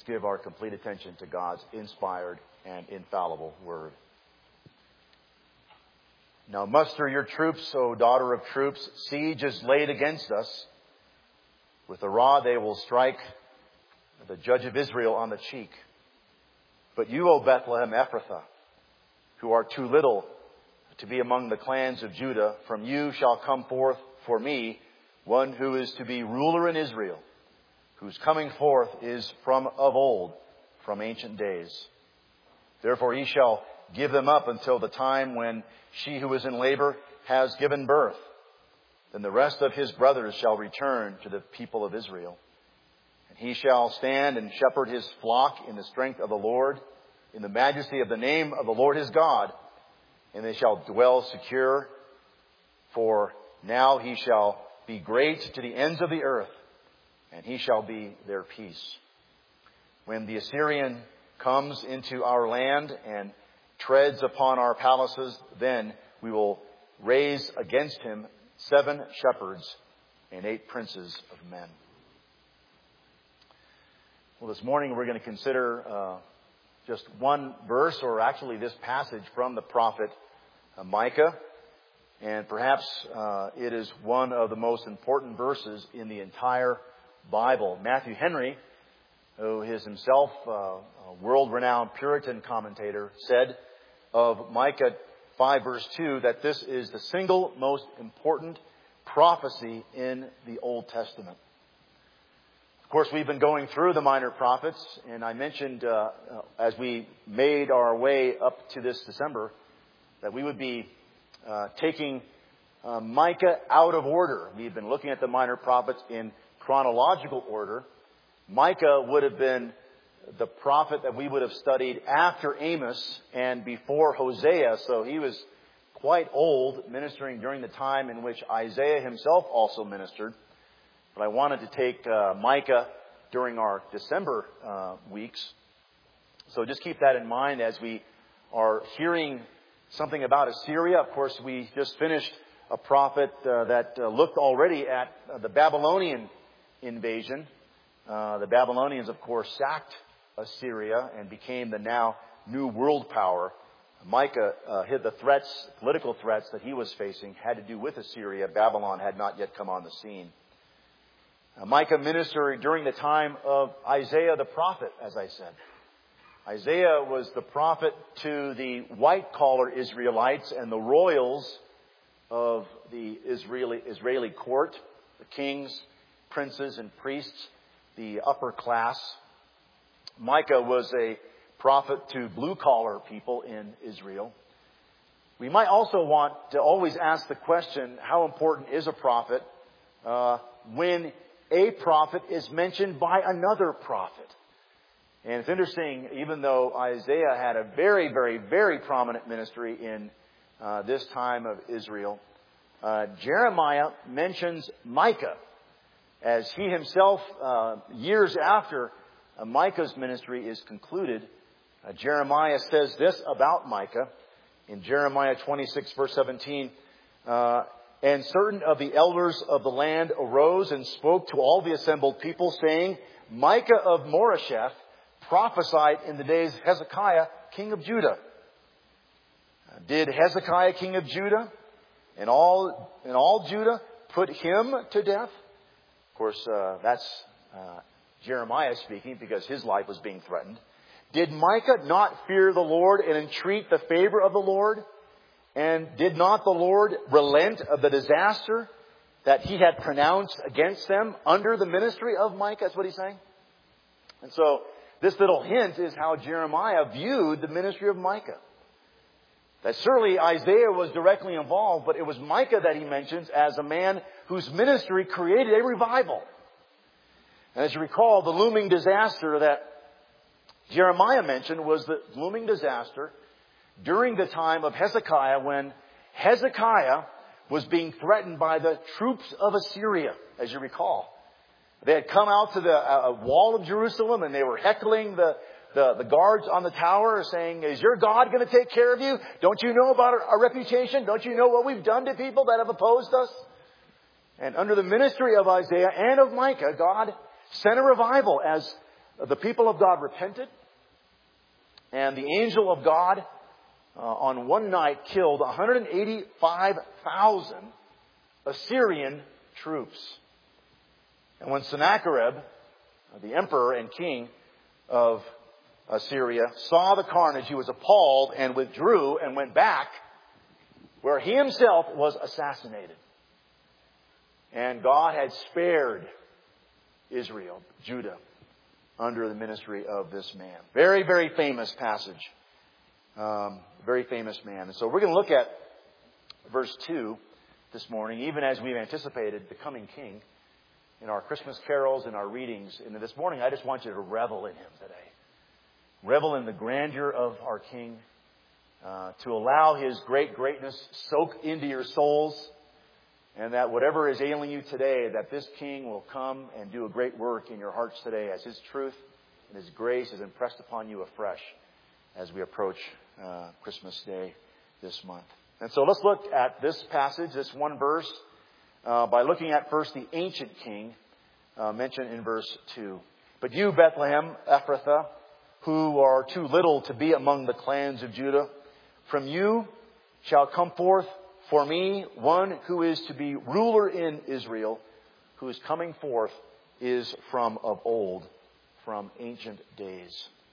give our complete attention to God's inspired and infallible Word. Now muster your troops, O daughter of troops. Siege is laid against us. With a rod they will strike the judge of Israel on the cheek. But you, O Bethlehem Ephrathah, who are too little to be among the clans of Judah, from you shall come forth for me one who is to be ruler in Israel, whose coming forth is from of old, from ancient days. Therefore he shall give them up until the time when she who is in labor has given birth. Then the rest of his brothers shall return to the people of Israel. And he shall stand and shepherd his flock in the strength of the Lord, in the majesty of the name of the Lord his God. And they shall dwell secure, for now he shall be great to the ends of the earth, and he shall be their peace. When the Assyrian comes into our land and treads upon our palaces, then we will raise against him 7 shepherds and 8 princes of men. Well, this morning we're going to consider just one verse, or actually this passage from the prophet Micah. And perhaps it is one of the most important verses in the entire Bible. Matthew Henry, who is himself a world-renowned Puritan commentator, said of Micah 5 verse 2 that this is the single most important prophecy in the Old Testament. Of course, we've been going through the minor prophets, and I mentioned as we made our way up to this December that we would be taking Micah out of order. We've been looking at the minor prophets in chronological order. Micah would have been the prophet that we would have studied after Amos and before Hosea. So he was quite old, ministering during the time in which Isaiah himself also ministered. But I wanted to take Micah during our December weeks. So just keep that in mind as we are hearing something about Assyria. Of course, we just finished a prophet that looked already at the Babylonian invasion. The Babylonians, of course, sacked Assyria and became the now new world power. Micah hid the threats, political threats that he was facing had to do with Assyria. Babylon had not yet come on the scene. Micah ministered during the time of Isaiah the prophet, as I said. Isaiah was the prophet to the white-collar Israelites and the royals of the Israeli court, the kings, princes, and priests, the upper class. Micah was a prophet to blue-collar people in Israel. We might also want to always ask the question, how important is a prophet when a prophet is mentioned by another prophet? And it's interesting, even though Isaiah had a very, very, very prominent ministry in this time of Israel, Jeremiah mentions Micah, as he himself, years after Micah's ministry is concluded, Jeremiah says this about Micah in Jeremiah 26, verse 17, and certain of the elders of the land arose and spoke to all the assembled people, saying, Micah of Moresheth prophesied in the days of Hezekiah, king of Judah. Did Hezekiah, king of Judah, and all Judah put him to death? Of course, that's Jeremiah speaking, because his life was being threatened. Did Micah not fear the Lord and entreat the favor of the Lord? And did not the Lord relent of the disaster that he had pronounced against them under the ministry of Micah? That's what he's saying. And so this little hint is how Jeremiah viewed the ministry of Micah. That certainly Isaiah was directly involved, but it was Micah that he mentions as a man whose ministry created a revival. And as you recall, the looming disaster that Jeremiah mentioned was the looming disaster during the time of Hezekiah, when Hezekiah was being threatened by the troops of Assyria, as you recall. They had come out to the wall of Jerusalem and they were heckling the guards on the tower, saying, is your God going to take care of you? Don't you know about our reputation? Don't you know what we've done to people that have opposed us? And under the ministry of Isaiah and of Micah, God sent a revival as the people of God repented, and the angel of God on one night killed 185,000 Assyrian troops. And when Sennacherib, the emperor and king of Assyria, saw the carnage, he was appalled and withdrew and went back where he himself was assassinated. And God had spared Israel, Judah, under the ministry of this man. Very, very famous passage. Very famous man. And so we're going to look at verse 2 this morning, even as we've anticipated the coming king in our Christmas carols and our readings. And this morning, I just want you to revel in him today. Revel in the grandeur of our king. To allow his greatness soak into your souls. And that whatever is ailing you today, that this king will come and do a great work in your hearts today as his truth and his grace is impressed upon you afresh as we approach Christmas Day this month. And so let's look at this passage, this one verse, by looking at first the ancient king mentioned in verse 2. But you, Bethlehem, Ephrathah, who are too little to be among the clans of Judah, from you shall come forth for me one who is to be ruler in Israel, whose coming forth is from of old, from ancient days.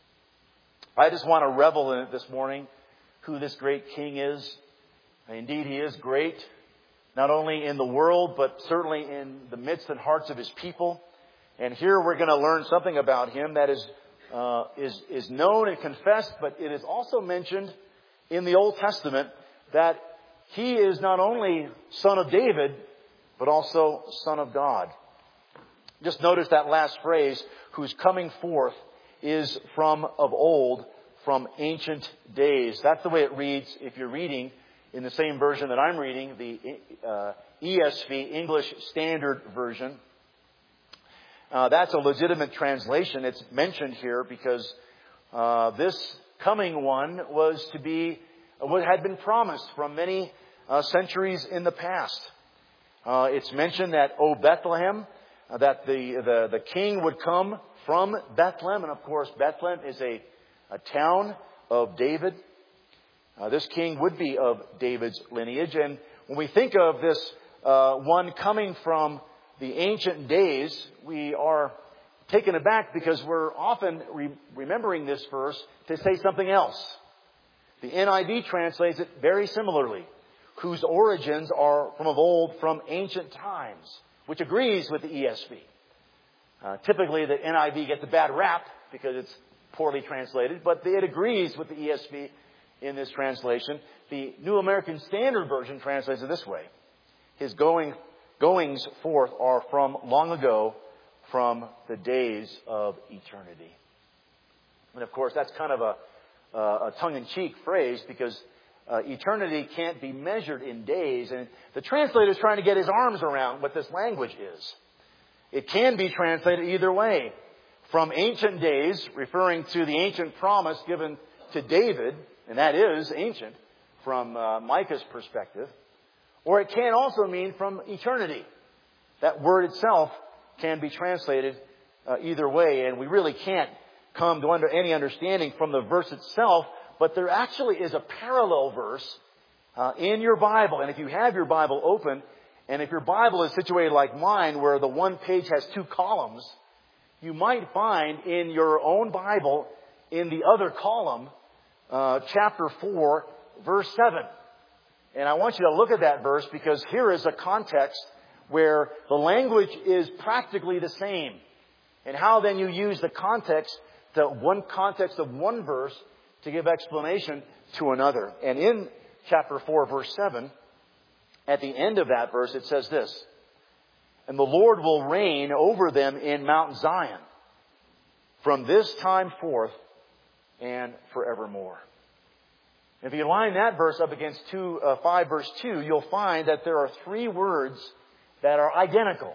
I just want to revel in it this morning, who this great king is. Indeed, he is great, not only in the world, but certainly in the midst and hearts of his people. And here we're going to learn something about him that is known and confessed, but it is also mentioned in the Old Testament that he is not only son of David, but also son of God. Just notice that last phrase, whose coming forth is from of old, from ancient days. That's the way it reads if you're reading in the same version that I'm reading, the ESV, English Standard Version. That's a legitimate translation. It's mentioned here because this coming one was to be what had been promised from many centuries in the past. It's mentioned that, O Bethlehem, that the king would come from Bethlehem. And of course, Bethlehem is a town of David. This king would be of David's lineage. And when we think of this one coming from the ancient days, we are taken aback because we're often remembering this verse to say something else. The NIV translates it very similarly, whose origins are from of old, from ancient times, which agrees with the ESV. Typically, the NIV gets a bad rap because it's poorly translated, but it agrees with the ESV in this translation. The New American Standard Version translates it this way. His goings forth are from long ago, from the days of eternity. And of course, that's kind of a tongue-in-cheek phrase because eternity can't be measured in days. And the translator is trying to get his arms around what this language is. It can be translated either way. From ancient days, referring to the ancient promise given to David, and that is ancient from Micah's perspective. Or it can also mean from eternity. That word itself can be translated either way, and we really can't come to any understanding from the verse itself, but there actually is a parallel verse in your Bible. And if you have your Bible open, and if your Bible is situated like mine, where the one page has two columns, you might find in your own Bible, in the other column, chapter 4, verse 7. And I want you to look at that verse because here is a context where the language is practically the same. And how then you use the context of one verse to give explanation to another. And in chapter 4, verse 7, at the end of that verse, it says this, and the Lord will reign over them in Mount Zion from this time forth and forevermore. If you line that verse up against 5 verse 2, you'll find that there are 3 words that are identical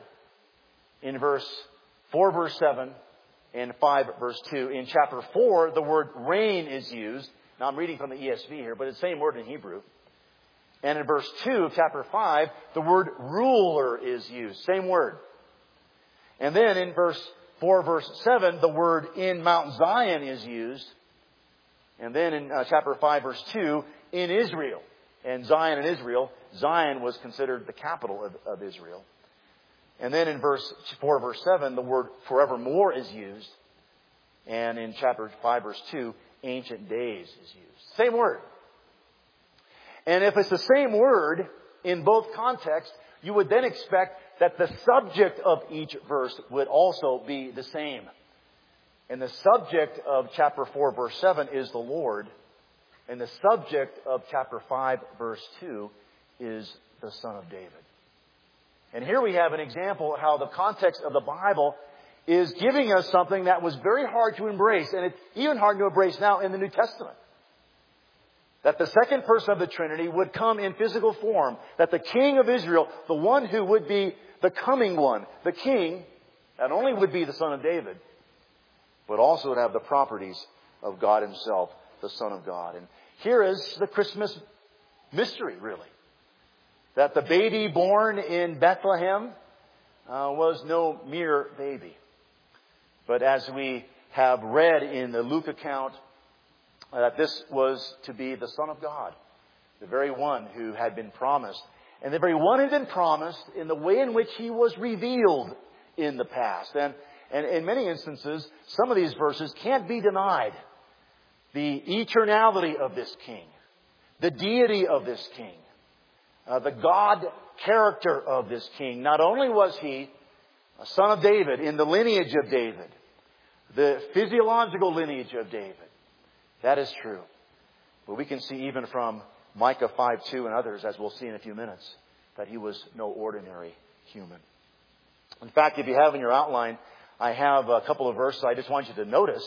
in verse 4 verse 7 and 5 verse 2. In chapter 4, the word reign is used. Now I'm reading from the ESV here, but it's the same word in Hebrew. And in verse 2 of chapter 5, the word ruler is used. Same word. And then in verse 4 verse 7, the word in Mount Zion is used. And then in chapter 5 verse 2, in Israel. And Zion and Israel, Zion was considered the capital of Israel. And then in 4 verse 7, the word forevermore is used. And in chapter 5 verse 2, ancient days is used. Same word. And if it's the same word in both contexts, you would then expect that the subject of each verse would also be the same. And the subject of chapter 4 verse 7 is the Lord. And the subject of chapter 5 verse 2 is the Son of David. And here we have an example of how the context of the Bible is giving us something that was very hard to embrace. And it's even hard to embrace now in the New Testament. That the second person of the Trinity would come in physical form. That the King of Israel, the one who would be the coming one, the King, not only would be the Son of David, but also would have the properties of God Himself, the Son of God. And here is the Christmas mystery, really. That the baby born in Bethlehem was no mere baby. But as we have read in the Luke account, that this was to be the Son of God. The very one who had been promised. And the very one who had been promised in the way in which He was revealed in the past. And in many instances, some of these verses can't be denied. The eternality of this King. The deity of this King. The God character of this King. Not only was He a son of David in the lineage of David. The physiological lineage of David. That is true. But we can see even from Micah 5:2 and others, as we'll see in a few minutes, that He was no ordinary human. In fact, if you have in your outline, I have a couple of verses I just want you to notice.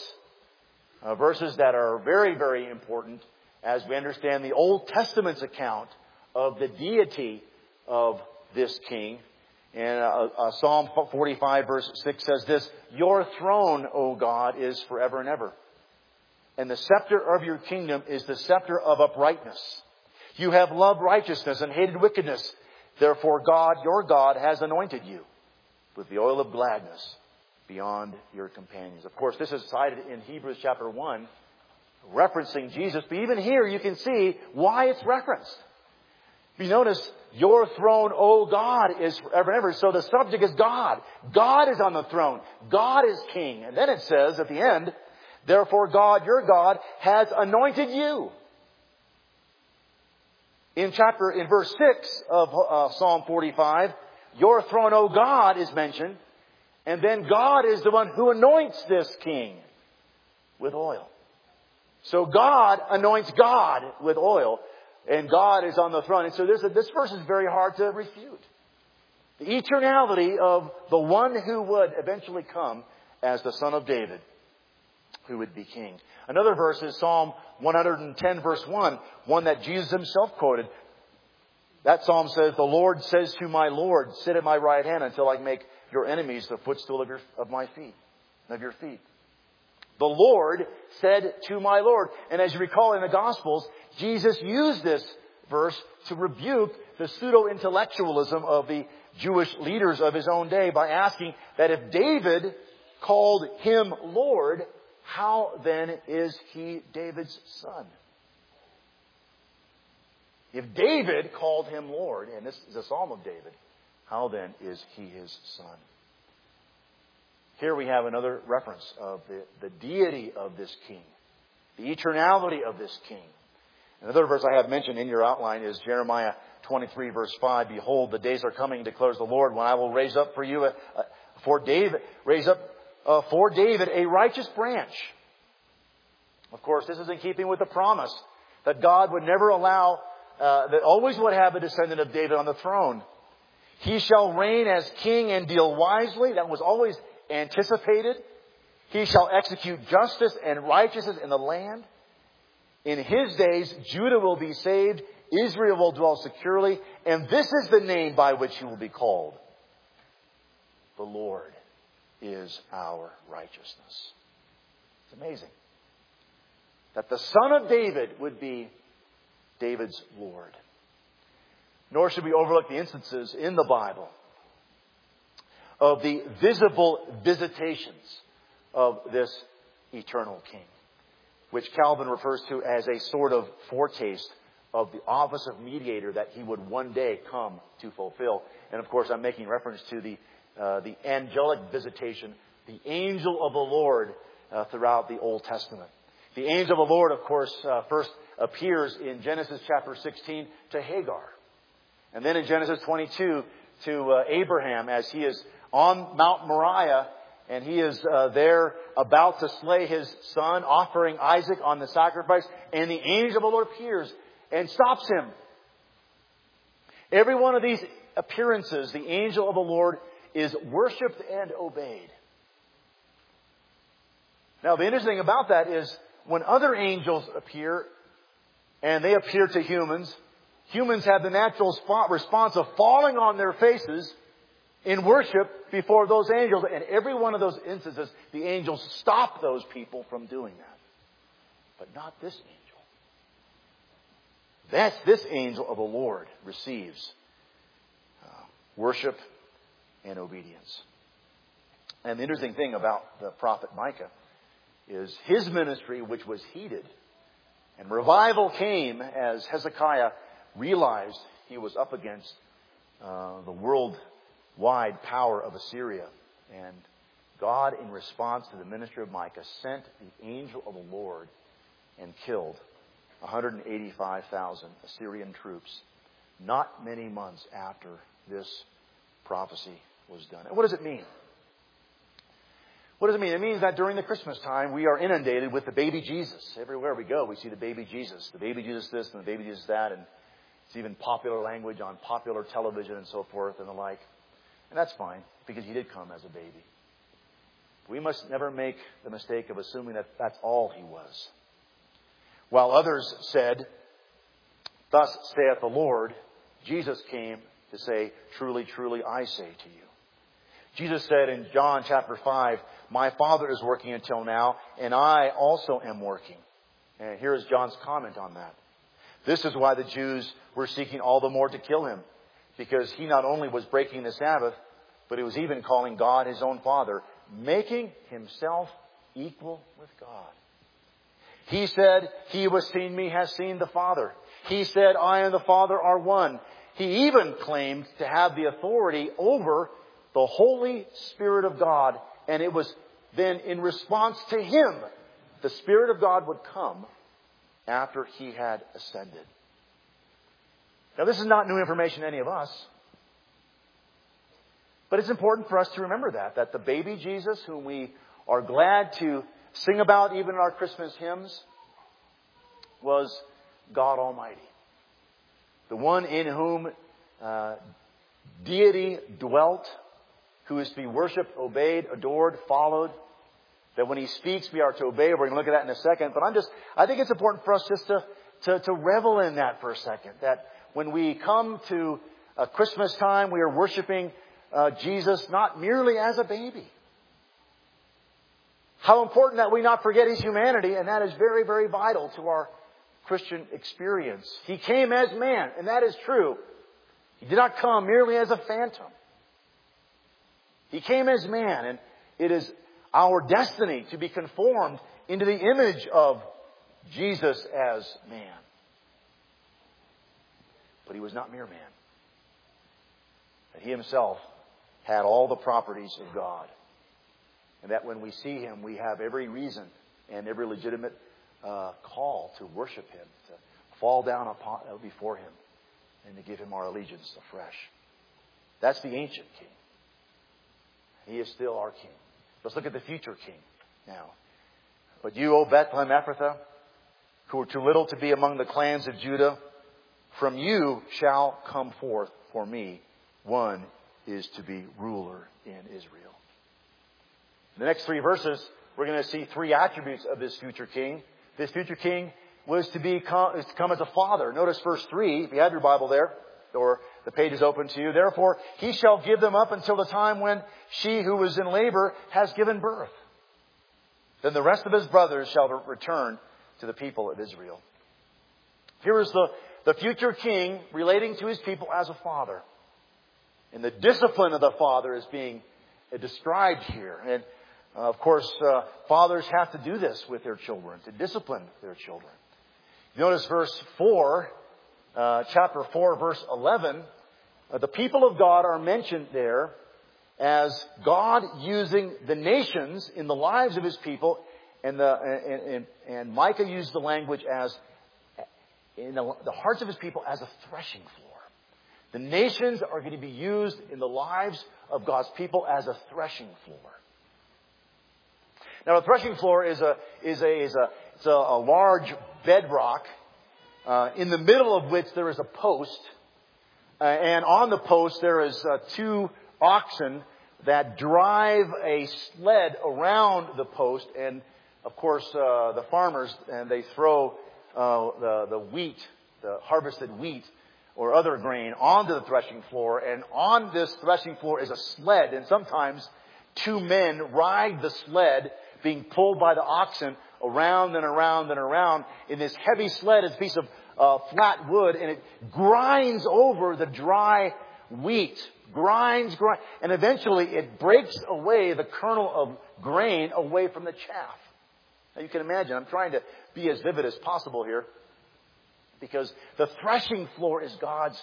Verses that are very, very important as we understand the Old Testament's account of the deity of this King. And Psalm 45 verse 6 says this, "Your throne, O God, is forever and ever. And the scepter of your kingdom is the scepter of uprightness. You have loved righteousness and hated wickedness. Therefore God, your God, has anointed you with the oil of gladness beyond your companions." Of course, this is cited in Hebrews chapter 1, referencing Jesus. But even here you can see why it's referenced. If you notice, your throne, O God, is forever and ever. So the subject is God. God is on the throne. God is King. And then it says at the end, therefore God, your God, has anointed you. In verse 6 of Psalm 45, your throne, O God, is mentioned. And then God is the one who anoints this King with oil. So God anoints God with oil. And God is on the throne. And so this verse is very hard to refute. The eternality of the one who would eventually come as the Son of David, who would be King. Another verse is Psalm 110 verse 1, one that Jesus Himself quoted. That psalm says, "The Lord says to my Lord, sit at my right hand until I make your enemies the footstool of my feet, of your feet." The Lord said to my Lord. And as you recall in the Gospels, Jesus used this verse to rebuke the pseudo-intellectualism of the Jewish leaders of His own day by asking that if David called Him Lord, how then is He David's son? If David called Him Lord, and this is a psalm of David, how then is He His son? Here we have another reference of the deity of this King. The eternality of this King. Another verse I have mentioned in your outline is Jeremiah 23 verse 5. "Behold, the days are coming, declares the Lord, when I will raise up for you, for David a righteous branch." Of course, this is in keeping with the promise that God would never allow, that always would have a descendant of David on the throne. "He shall reign as king and deal wisely." That was always anticipated. "He shall execute justice and righteousness in the land. In His days, Judah will be saved. Israel will dwell securely. And this is the name by which He will be called. The Lord is our righteousness." It's amazing that the Son of David would be David's Lord. Nor should we overlook the instances in the Bible of the visible visitations of this eternal King, which Calvin refers to as a sort of foretaste of the office of mediator that he would one day come to fulfill. And of course, I'm making reference to the angelic visitation, the angel of the Lord throughout the Old Testament. The angel of the Lord, of course, first appears in Genesis chapter 16 to Hagar. And then in Genesis 22 to Abraham as he is on Mount Moriah and he is there about to slay his son, offering Isaac on the sacrifice. And the angel of the Lord appears and stops him. Every one of these appearances, the angel of the Lord is worshipped and obeyed. Now, the interesting thing about that is when other angels appear and they appear to humans, humans have the natural response of falling on their faces in worship before those angels. And every one of those instances, the angels stop those people from doing that. But not this angel. This angel of the Lord receives worship and obedience. And the interesting thing about the prophet Micah is his ministry, which was heeded. And revival came as Hezekiah realized he was up against the worldwide power of Assyria. And God, in response to the ministry of Micah, sent the angel of the Lord and killed 185,000 Assyrian troops not many months after this prophecy was done. And what does it mean? What does it mean? It means that during the Christmas time, we are inundated with the baby Jesus. Everywhere we go, we see the baby Jesus. The baby Jesus this and the baby Jesus that. And it's even popular language on popular television and so forth and the like. And that's fine, because he did come as a baby. We must never make the mistake of assuming that that's all he was. While others said, "Thus saith the Lord," Jesus came to say, "Truly, truly, I say to you." Jesus said in John chapter 5, "My Father is working until now, and I also am working." And here is John's comment on that. This is why the Jews were seeking all the more to kill him, because he not only was breaking the Sabbath, but he was even calling God his own Father, making himself equal with God. He said, "He who has seen me has seen the Father." He said, "I and the Father are one." He even claimed to have the authority over the Holy Spirit of God. And it was then in response to him, the Spirit of God would come after he had ascended. Now, this is not new information to any of us. But it's important for us to remember that the baby Jesus, whom we are glad to sing about even in our Christmas hymns, was God Almighty. The one in whom deity dwelt, who is to be worshipped, obeyed, adored, followed. That when he speaks, we are to obey. We're going to look at that in a second. But I think it's important for us just to revel in that for a second. That when we come to Christmas time, we are worshiping Jesus not merely as a baby. How important that we not forget his humanity, and that is very, very vital to our Christian experience. He came as man, and that is true. He did not come merely as a phantom. He came as man, and it is our destiny to be conformed into the image of Jesus as man. But he was not mere man. That he himself had all the properties of God. And that when we see him, we have every reason and every legitimate call to worship him, to fall down before him, and to give him our allegiance afresh. That's the ancient king. He is still our king. Let's look at the future king now. "But you, O Bethlehem Ephrathah, who are too little to be among the clans of Judah, from you shall come forth for me one is to be ruler in Israel." In the next 3 verses, we're going to see 3 attributes of this future king. This future king was to come as a father. Notice verse 3, if you have your Bible there, or the page is open to you. "Therefore, he shall give them up until the time when she who was in labor has given birth. Then the rest of his brothers shall return to the people of Israel." Here is the future king relating to his people as a father. And the discipline of the father is being described here. And of course, fathers have to do this with their children, to discipline their children. Notice verse 4, chapter 4, verse 11. The people of God are mentioned there as God using the nations in the lives of His people. And Micah used the language as in the hearts of His people as a threshing floor. The nations are going to be used in the lives of God's people as a threshing floor. Now, a threshing floor is a large bedrock in the middle of which there is a post, and on the post there is 2 oxen that drive a sled around the post, and of course the farmers and they throw the wheat, the harvested wheat or other grain onto the threshing floor, and on this threshing floor is a sled, and sometimes 2 men ride the sled being pulled by the oxen around and around and around in this heavy sled. It's a piece of flat wood, and it grinds over the dry wheat. Grinds, and eventually it breaks away the kernel of grain away from the chaff. Now you can imagine, I'm trying to be as vivid as possible here, because the threshing floor is God's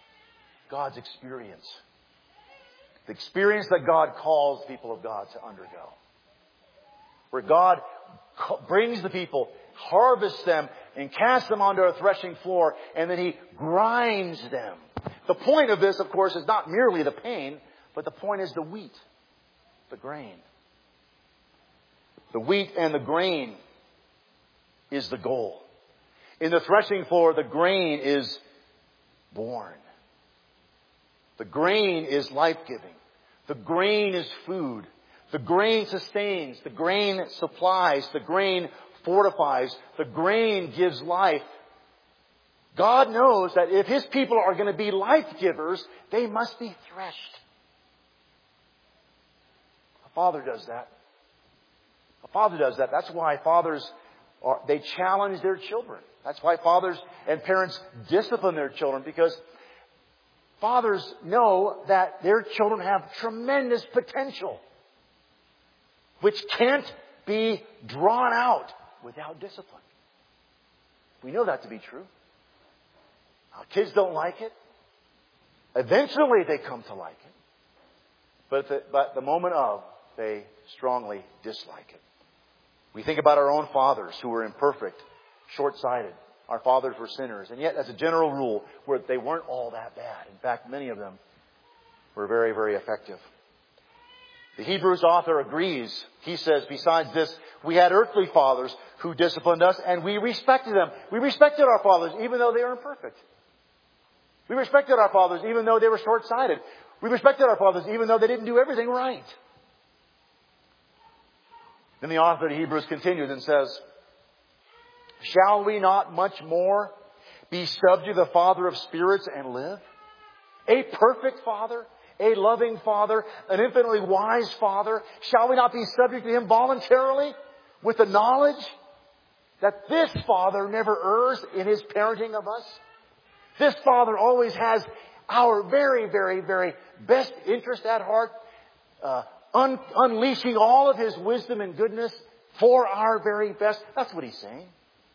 experience. The experience that God calls the people of God to undergo. Where God brings the people, harvests them, and casts them onto a threshing floor, and then He grinds them. The point of this, of course, is not merely the pain, but the point is the wheat, the grain. The wheat and the grain is the goal. In the threshing floor, the grain is born. The grain is life-giving. The grain is food. The grain sustains. The grain supplies. The grain fortifies. The grain gives life. God knows that if His people are going to be life givers, they must be threshed. A father does that. A father does that. That's why fathers they challenge their children. That's why fathers and parents discipline their children, because fathers know that their children have tremendous potential, which can't be drawn out without discipline. We know that to be true. Our kids don't like it. Eventually they come to like it. But the moment of, they strongly dislike it. We think about our own fathers who were imperfect, short-sighted. Our fathers were sinners. And yet, as a general rule, they weren't all that bad. In fact, many of them were very, very effective. The Hebrews author agrees. He says, besides this, we had earthly fathers who disciplined us, and we respected them. We respected our fathers even though they were imperfect. We respected our fathers even though they were short-sighted. We respected our fathers even though they didn't do everything right. Then the author of the Hebrews continues and says, shall we not much more be subject to the Father of spirits and live? A perfect Father, a loving Father, an infinitely wise Father. Shall we not be subject to Him voluntarily with the knowledge that this Father never errs in His parenting of us? This Father always has our very, very, very best interest at heart, unleashing all of His wisdom and goodness for our very best. That's what He's saying.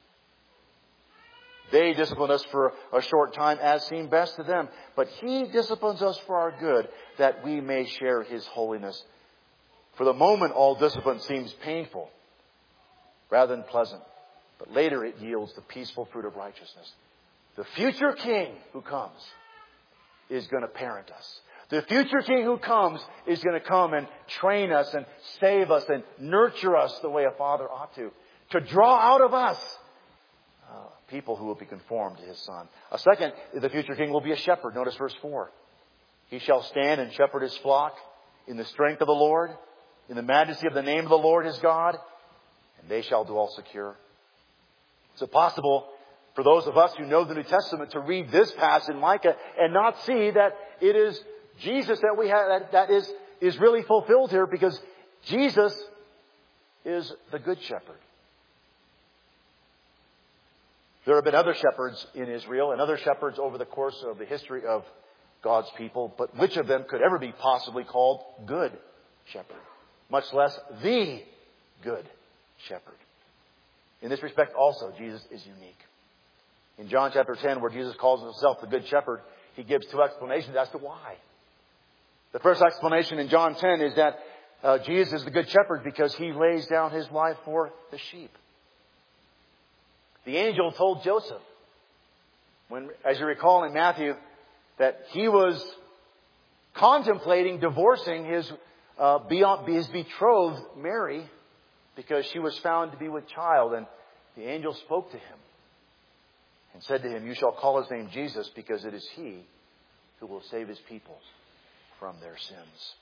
They discipline us for a short time as seemed best to them. But He disciplines us for our good, that we may share His holiness. For the moment, all discipline seems painful rather than pleasant. But later it yields the peaceful fruit of righteousness. The future King who comes is going to parent us. The future King who comes is going to come and train us and save us and nurture us the way a father ought to. To draw out of us people who will be conformed to His Son. A second, the future King will be a shepherd. Notice verse 4. He shall stand and shepherd His flock in the strength of the Lord, in the majesty of the name of the Lord his God, and they shall dwell secure. Is it possible for those of us who know the New Testament to read this passage in Micah and not see that it is Jesus that we have, that is really fulfilled here, because Jesus is the good shepherd. There have been other shepherds in Israel and other shepherds over the course of the history of God's people, but which of them could ever be possibly called good shepherd. Much less the good shepherd. In this respect also, Jesus is unique. In John chapter 10, where Jesus calls himself the good shepherd, he gives two explanations as to why. The first explanation in John 10 is that Jesus is the good shepherd because he lays down his life for the sheep. The angel told Joseph, as you recall in Matthew, that he was contemplating divorcing his betrothed Mary because she was found to be with child. And the angel spoke to him and said to him, "You shall call his name Jesus, because it is he who will save his people from their sins."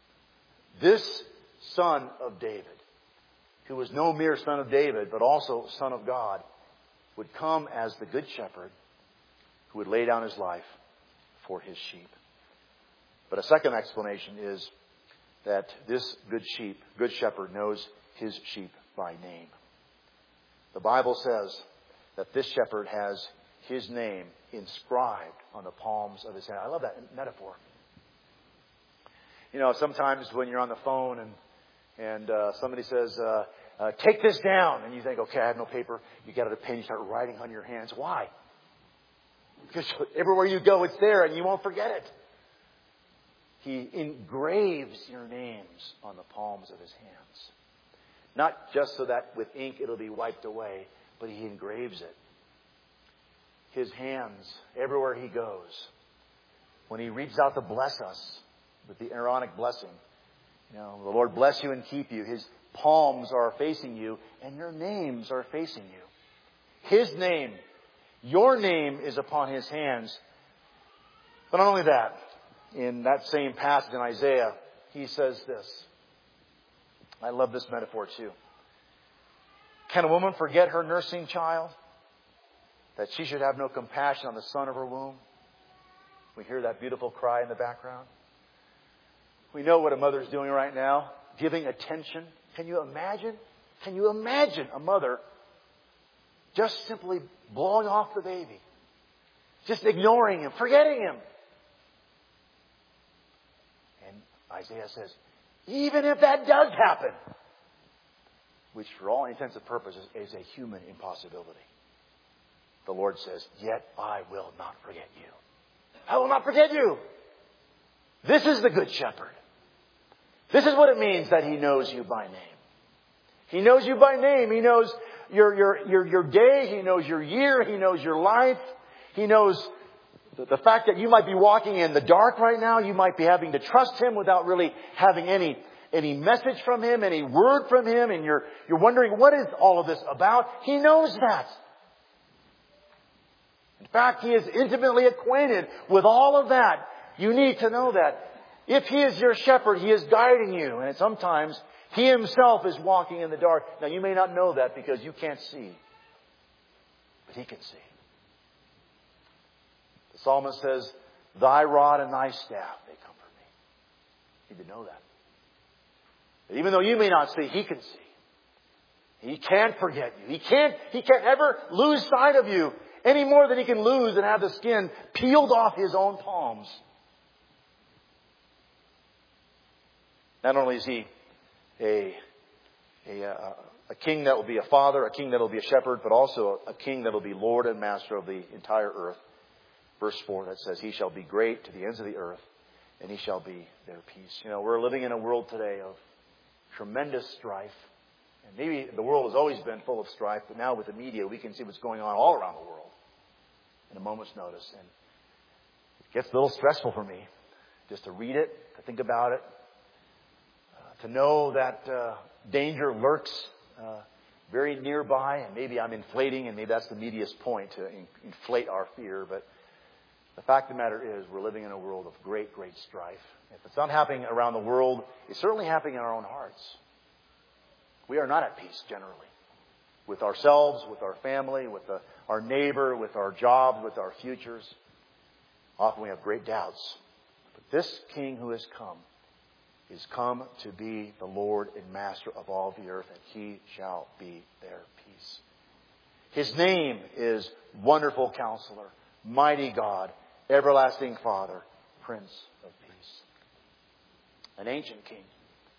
This son of David, who was no mere son of David, but also son of God, would come as the good shepherd who would lay down his life for his sheep. But a second explanation is that this good shepherd knows his sheep by name. The Bible says that this shepherd has his name inscribed on the palms of his hand. I love that metaphor. You know, sometimes when you're on the phone and somebody says, "Take this down," and you think, "Okay, I have no paper." You get out a pen, you start writing on your hands. Why? Because everywhere you go, it's there and you won't forget it. He engraves your names on the palms of his hands. Not just so that with ink it'll be wiped away, but he engraves it. His hands, everywhere he goes, when he reaches out to bless us with the Aaronic blessing, you know, the Lord bless you and keep you. His palms are facing you and your names are facing you. His name, your name is upon his hands. But not only that, in that same passage in Isaiah, he says this. I love this metaphor too. Can a woman forget her nursing child, that she should have no compassion on the son of her womb? We hear that beautiful cry in the background. We know what a mother's doing right now, giving attention. Can you imagine? Can you imagine a mother just simply blowing off the baby? Just ignoring him, forgetting him. And Isaiah says, even if that does happen, which for all intents and purposes is a human impossibility, the Lord says, yet I will not forget you. I will not forget you. This is the Good Shepherd. This is what it means that he knows you by name. He knows you by name. He knows your day. He knows your year. He knows your life. He knows the fact that you might be walking in the dark right now. You might be having to trust him without really having any message from him, any word from him. And you're wondering, what is all of this about? He knows that. In fact, he is intimately acquainted with all of that. You need to know that. If he is your shepherd, he is guiding you. And sometimes he himself is walking in the dark. Now, you may not know that because you can't see. But he can see. The psalmist says, thy rod and thy staff, they comfort me. You need to know that. But even though you may not see, he can see. He can't forget you. He can't ever lose sight of you any more than he can lose and have the skin peeled off his own palms. Not only is he a king that will be a father, a king that will be a shepherd, but also a king that will be Lord and master of the entire earth. Verse 4 that says, he shall be great to the ends of the earth, and he shall be their peace. You know, we're living in a world today of tremendous strife. And maybe the world has always been full of strife, but now with the media, we can see what's going on all around the world in a moment's notice. And it gets a little stressful for me just to read it, to think about it, to know that danger lurks very nearby, and maybe I'm inflating, and maybe that's the media's point, to inflate our fear. But the fact of the matter is, we're living in a world of great, great strife. If it's not happening around the world, it's certainly happening in our own hearts. We are not at peace generally. With ourselves, with our family, with our neighbor, with our jobs, with our futures. Often we have great doubts. But this King who has come is come to be the Lord and Master of all the earth, and he shall be their peace. His name is Wonderful Counselor, Mighty God, Everlasting Father, Prince of Peace. An ancient king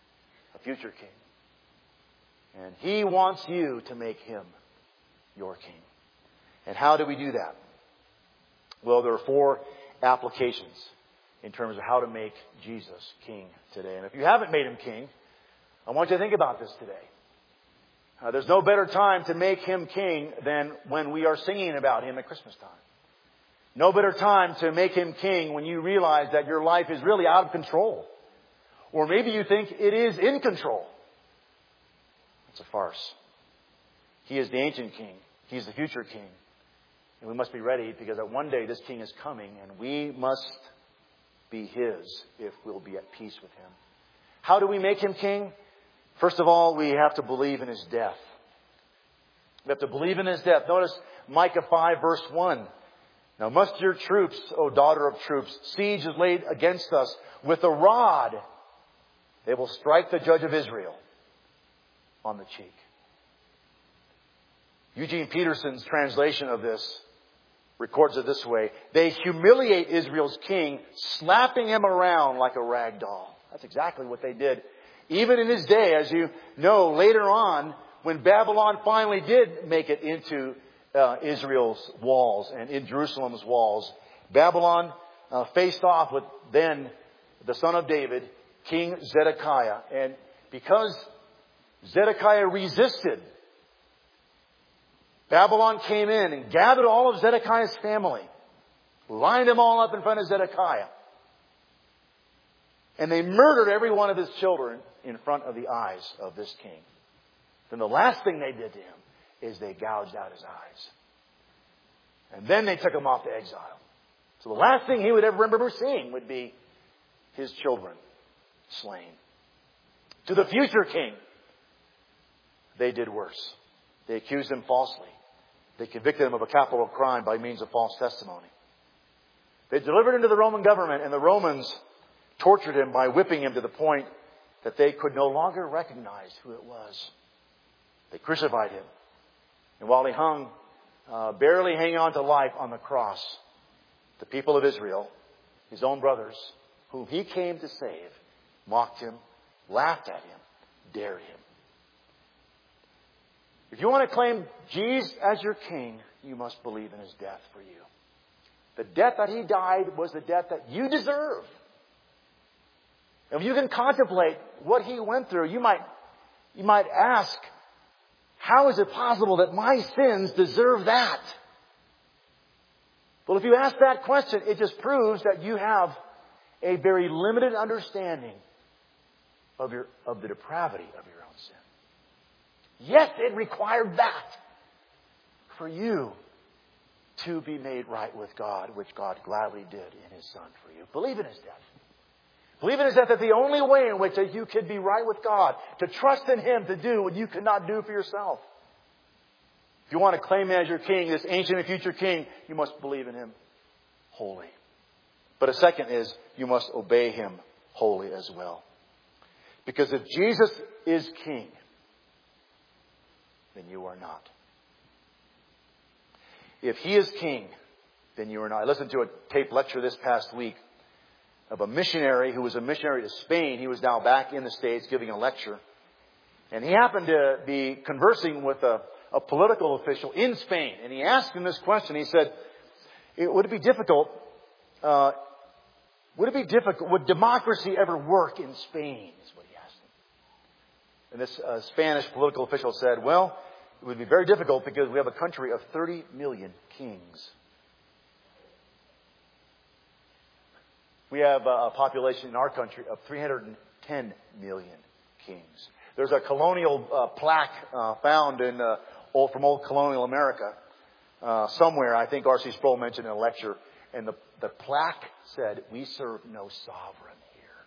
a future king. And He wants you to make Him your king. And how do we do that? Well, there are 4 applications in terms of how to make Jesus king today. And if you haven't made Him king, I want you to think about this today. There's no better time to make Him king than when we are singing about Him at Christmas time. No better time to make Him king when you realize that your life is really out of control. Or maybe you think it is in control. It's a farce. He is the ancient king. He's the future king. And we must be ready because that one day this king is coming and we must be His if we'll be at peace with Him. How do we make Him king? First of all, we have to believe in His death. We have to believe in His death. Notice Micah 5 verse 1. Now muster your troops, O daughter of troops. Siege is laid against us. With a rod they will strike the judge of Israel on the cheek. Eugene Peterson's translation of this records it this way. They humiliate Israel's king, slapping him around like a rag doll. That's exactly what they did. Even in his day, as you know, later on, when Babylon finally did make it into Israel's walls and in Jerusalem's walls, Babylon faced off with then the son of David, King Zedekiah. And because Zedekiah resisted, Babylon came in and gathered all of Zedekiah's family, lined them all up in front of Zedekiah. And they murdered every one of his children in front of the eyes of this king. Then the last thing they did to him is they gouged out his eyes. And then they took him off to exile. So the last thing he would ever remember seeing would be his children slain. To the future king, they did worse. They accused him falsely. They convicted him of a capital crime by means of false testimony. They delivered him to the Roman government, and the Romans tortured him by whipping him to the point that they could no longer recognize who it was. They crucified him. And while he hung, barely hanging on to life on the cross, the people of Israel, his own brothers, whom he came to save, mocked him, laughed at him, dared him. If you want to claim Jesus as your king, you must believe in his death for you. The death that he died was the death that you deserve. And if you can contemplate what he went through, you might ask, how is it possible that my sins deserve that? Well, if you ask that question, it just proves that you have a very limited understanding of the depravity of your own sin. Yes, it required that for you to be made right with God, which God gladly did in his Son for you. Believe in his death. Believe in his death that the only way in which you could be right with God, to trust in him to do what you could not do for yourself. If you want to claim him as your king, this ancient and future king, you must believe in him wholly. But a second is, you must obey him wholly as well. Because if Jesus is king, then you are not. If he is king, then you are not. I listened to a taped lecture this past week of a missionary who was a missionary to Spain. He was now back in the States giving a lecture. And he happened to be conversing with a political official in Spain. And he asked him this question. He said, would it be difficult, would democracy ever work in Spain? Is what he asked him. And this Spanish political official said, well, it would be very difficult because we have a country of 30 million kings. We have a population in our country of 310 million kings. There's a colonial plaque found from old colonial America somewhere. I think R.C. Sproul mentioned in a lecture. And the plaque said, we serve no sovereign here.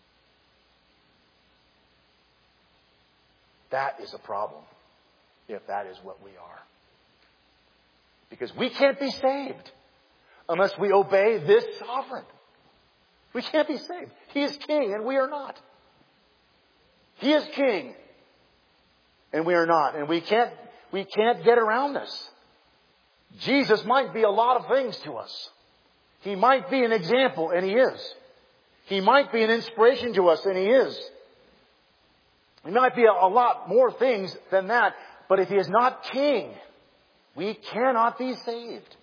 That is a problem, if that is what we are. Because we can't be saved unless we obey this sovereign. We can't be saved. He is king and we are not. He is king and we are not. And we can't get around this. Jesus might be a lot of things to us. He might be an example, and he is. He might be an inspiration to us, and he is. He might be a lot more things than that. But if He is not King, we cannot be saved.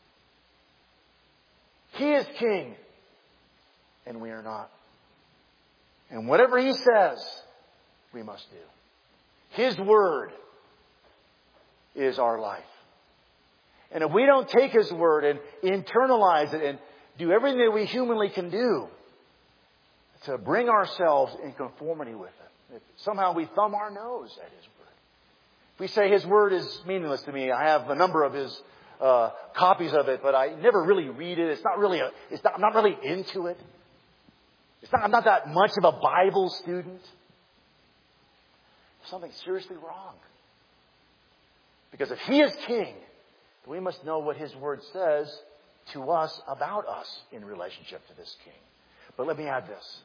He is King, and we are not. And whatever He says, we must do. His Word is our life. And if we don't take His Word and internalize it and do everything that we humanly can do to bring ourselves in conformity with it, if somehow we thumb our nose at His Word. If we say His Word is meaningless to me, I have a number of His copies of it, but I never really read it. I'm not really into it. I'm not that much of a Bible student. There's something seriously wrong. Because if He is King, we must know what His Word says to us about us in relationship to this King. But let me add this.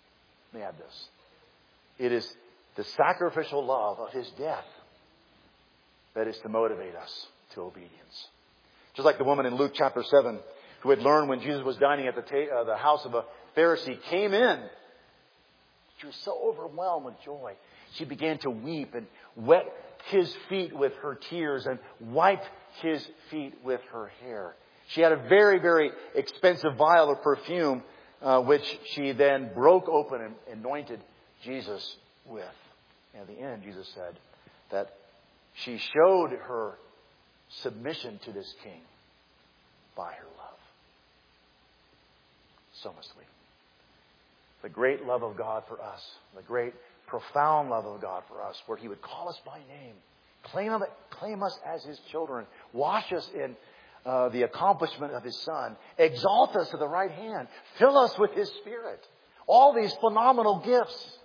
It is the sacrificial love of His death that is to motivate us to obedience. Just like the woman in Luke chapter 7 who had learned when Jesus was dining at the house of a Pharisee, came in. She was so overwhelmed with joy. She began to weep and wet His feet with her tears and wiped His feet with her hair. She had a very, very expensive vial of perfume, which she then broke open and anointed Jesus with. And at the end, Jesus said that she showed her submission to this King by her love. So must we. The great love of God for us, the great profound love of God for us, where He would call us by name, claim us as His children, wash us in the accomplishment of His Son, exalt us to the right hand, fill us with His Spirit. All these phenomenal gifts.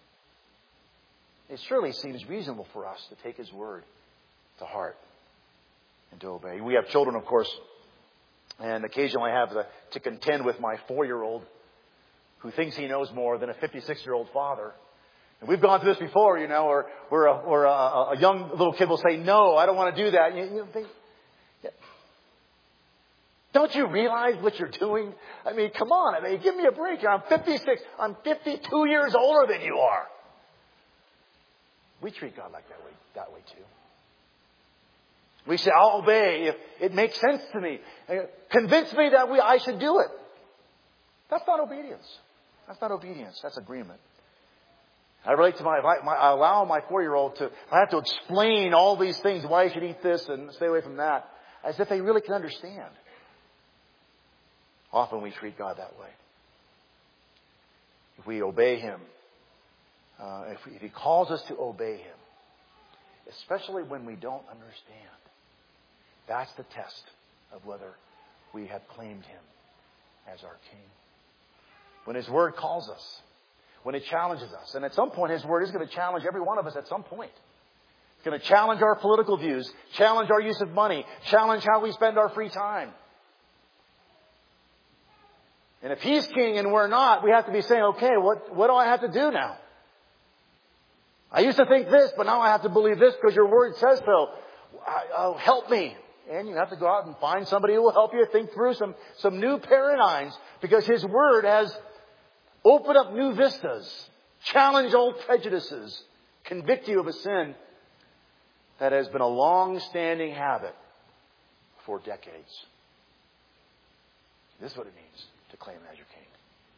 It surely seems reasonable for us to take His Word to heart and to obey. We have children, of course, and occasionally I have to contend with my 4-year-old who thinks he knows more than a 56-year-old father. And we've gone through this before, where a young little kid will say, "No, I don't want to do that." And you think, don't you realize what you're doing? I mean, come on. I mean, give me a break. I'm 56. I'm 52 years older than you are. We treat God like that way too. We say, "I'll obey if it makes sense to me. Convince me that I should do it." That's not obedience. That's not obedience. That's agreement. I relate to I allow my 4-year-old I have to explain all these things, why you should eat this and stay away from that, as if they really can understand. Often we treat God that way. If we obey Him, if He calls us to obey Him, especially when we don't understand, that's the test of whether we have claimed Him as our King. When His Word calls us, when it challenges us, and at some point His Word is going to challenge every one of us at some point. It's going to challenge our political views, challenge our use of money, challenge how we spend our free time. And if He's King and we're not, we have to be saying, okay, what do I have to do now? I used to think this, but now I have to believe this because your Word says so. Help me. And you have to go out and find somebody who will help you think through some new paradigms, because His Word has opened up new vistas, challenged old prejudices, convict you of a sin that has been a long-standing habit for decades. This is what it means to claim Him as your King.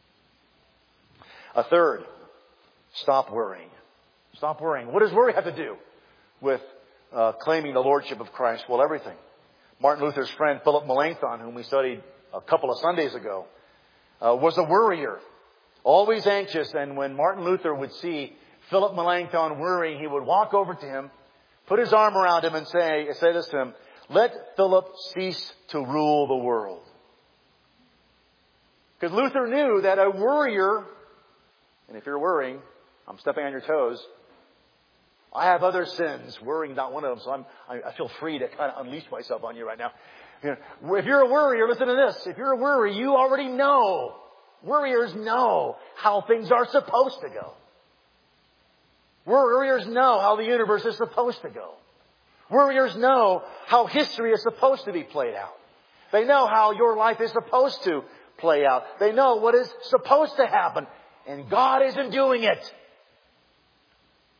A third, stop worrying. Stop worrying. What does worry have to do with claiming the Lordship of Christ? Well, everything. Martin Luther's friend, Philip Melanchthon, whom we studied a couple of Sundays ago, was a worrier. Always anxious. And when Martin Luther would see Philip Melanchthon worrying, he would walk over to him, put his arm around him and say this to him: "Let Philip cease to rule the world." Because Luther knew that a worrier, and if you're worrying, I'm stepping on your toes. I have other sins, worrying not one of them, so I feel free to kind of unleash myself on you right now. If you're a worrier, listen to this. If you're a worrier, you already know. Worriers know how things are supposed to go. Worriers know how the universe is supposed to go. Worriers know how history is supposed to be played out. They know how your life is supposed to play out. They know what is supposed to happen. And God isn't doing it.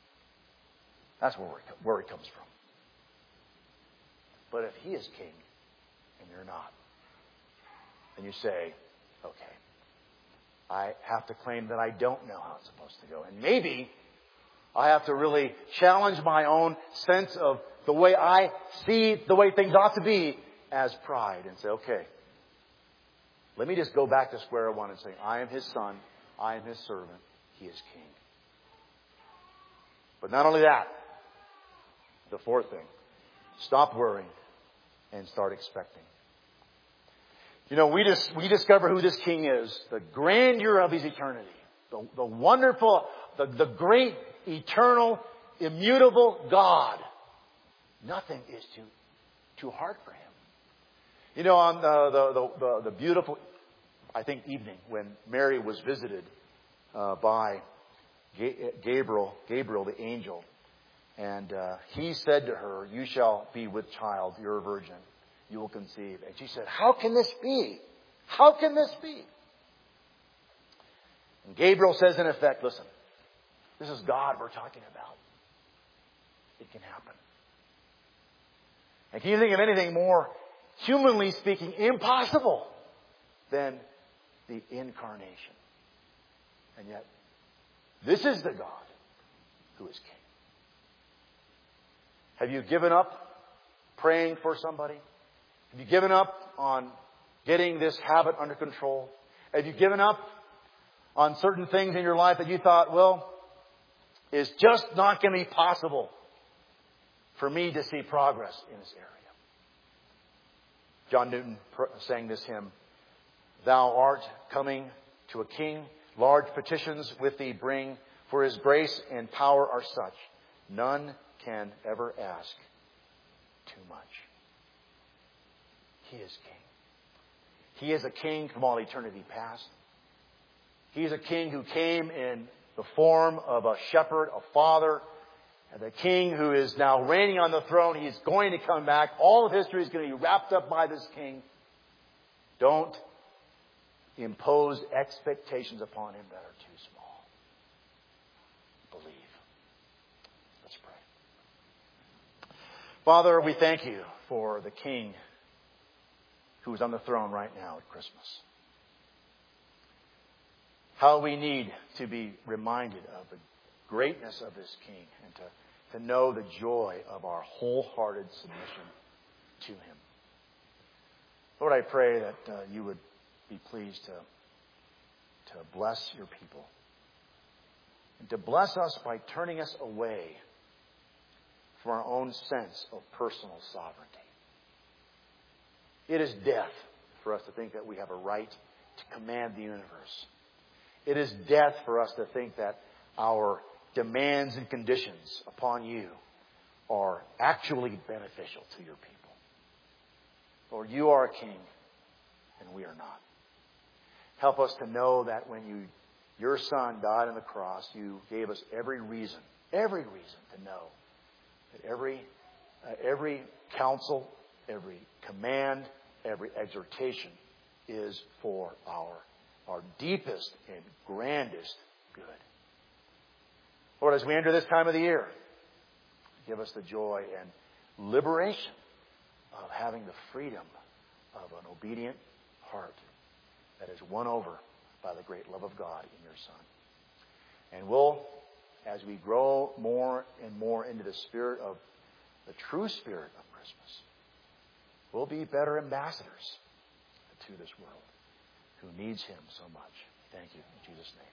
That's where he comes from. But if he is king and you're not, then you say, okay, I have to claim that I don't know how it's supposed to go. And maybe I have to really challenge my own sense of the way I see the way things ought to be as pride and say, okay, let me just go back to square one and say, I am his son, I am his servant, he is king. But not only that, the fourth thing, stop worrying and start expecting. You know, we discover who this king is, the grandeur of his eternity, the wonderful, the great, eternal, immutable God. Nothing is too hard for him. You know, on the beautiful, I think, evening when Mary was visited by Gabriel, the angel, and he said to her, "You shall be with child. You're a virgin. You will conceive." And she said, "How can this be? How can this be?" And Gabriel says, in effect, listen, this is God we're talking about. It can happen. And can you think of anything more, humanly speaking, impossible than the incarnation? And yet, this is the God who is king. Have you given up praying for somebody? Have you given up on getting this habit under control? Have you given up on certain things in your life that you thought, well, it's just not going to be possible for me to see progress in this area? John Newton sang this hymn, "Thou art coming to a king, large petitions with thee bring, for his grace and power are such, none can ever ask too much." He is king. He is a king from all eternity past. He is a king who came in the form of a shepherd, a father, and the king who is now reigning on the throne. He's going to come back. All of history is going to be wrapped up by this king. Don't impose expectations upon him that are too small. Believe. Let's pray. Father, we thank you for the king who is on the throne right now at Christmas. How we need to be reminded of the greatness of this king and to know the joy of our wholehearted submission to him. Lord, I pray that you would be pleased to bless your people and to bless us by turning us away from our own sense of personal sovereignty. It is death for us to think that we have a right to command the universe. It is death for us to think that our demands and conditions upon you are actually beneficial to your people. Lord, you are a king and we are not. Help us to know that when your Son died on the cross, you gave us every reason to know that every counsel, every command, every exhortation is for our deepest and grandest good. Lord, as we enter this time of the year, give us the joy and liberation of having the freedom of an obedient heart that is won over by the great love of God in your Son. And we'll, as we grow more and more into the spirit of the true spirit of Christmas, we'll be better ambassadors to this world who needs him so much. Thank you. In Jesus' name.